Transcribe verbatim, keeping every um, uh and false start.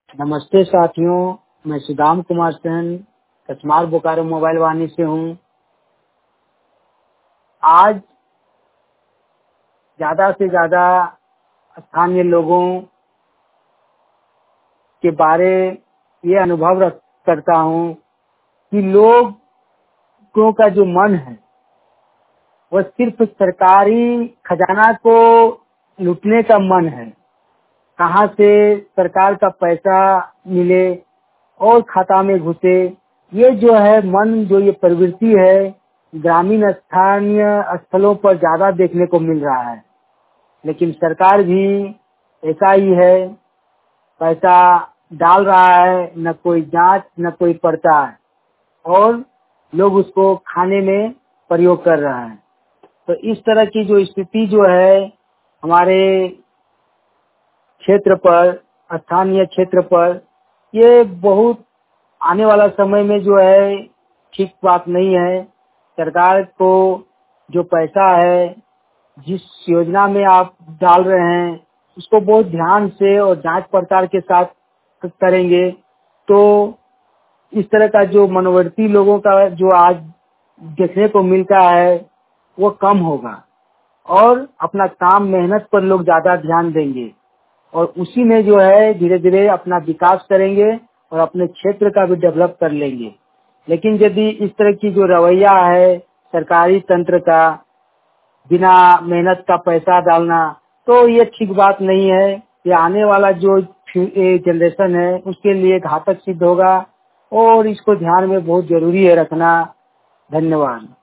नमस्ते साथियों, मैं सुदाम कुमार सेन कचमार बोकारो मोबाइल वाणी से हूँ। आज ज्यादा से ज्यादा स्थानीय लोगों के बारे ये अनुभव रख करता हूँ कि लोगों का जो मन है वह सिर्फ सरकारी खजाना को लूटने का मन है। कहाँ से सरकार का पैसा मिले और खाता में घुसे, ये जो है मन, जो ये प्रवृत्ति है ग्रामीण स्थानीय स्थलों पर ज्यादा देखने को मिल रहा है। लेकिन सरकार भी ऐसा ही है, पैसा डाल रहा है, न कोई जांच न कोई पड़ता है और लोग उसको खाने में प्रयोग कर रहा है। तो इस तरह की जो स्थिति जो है हमारे क्षेत्र पर, स्थानीय क्षेत्र पर, ये बहुत आने वाला समय में जो है ठीक बात नहीं है। सरकार को जो पैसा है, जिस योजना में आप डाल रहे हैं, उसको बहुत ध्यान से और जांच पड़ताल के साथ करेंगे तो इस तरह का जो मनोवृत्ति लोगों का जो आज देखने को मिलता है वो कम होगा और अपना काम, मेहनत पर लोग ज्यादा ध्यान देंगे और उसी में जो है धीरे धीरे अपना विकास करेंगे और अपने क्षेत्र का भी डेवलप कर लेंगे। लेकिन यदि इस तरह की जो रवैया है सरकारी तंत्र का, बिना मेहनत का पैसा डालना, तो ये ठीक बात नहीं है। ये आने वाला जो जनरेशन है उसके लिए घातक सिद्ध होगा और इसको ध्यान में बहुत जरूरी है रखना। धन्यवाद।